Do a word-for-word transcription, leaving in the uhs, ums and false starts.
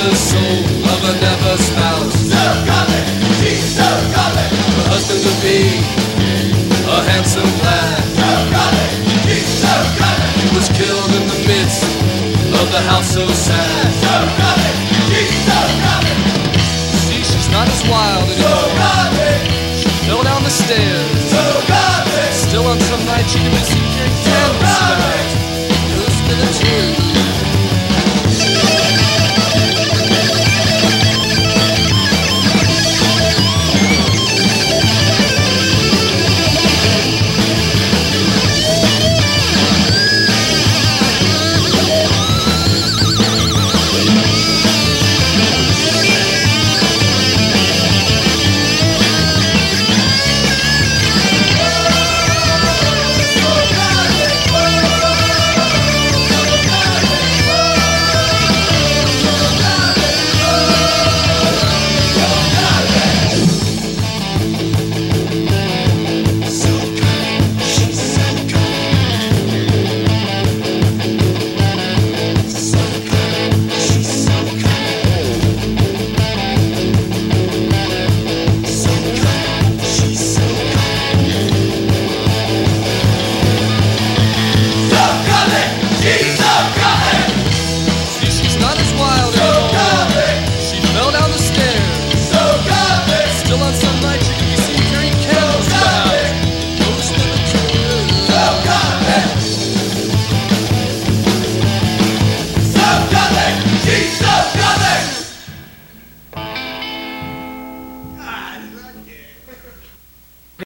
the soul of a never spouse. So coming, she's so coming. The husband to be, a handsome lad. So coming, she's so coming. He was killed in the midst of the house so sad. So coming, she's so coming. See, she's not as wild So anymore. coming, She fell down the stairs. so coming. Still on some night she can be seen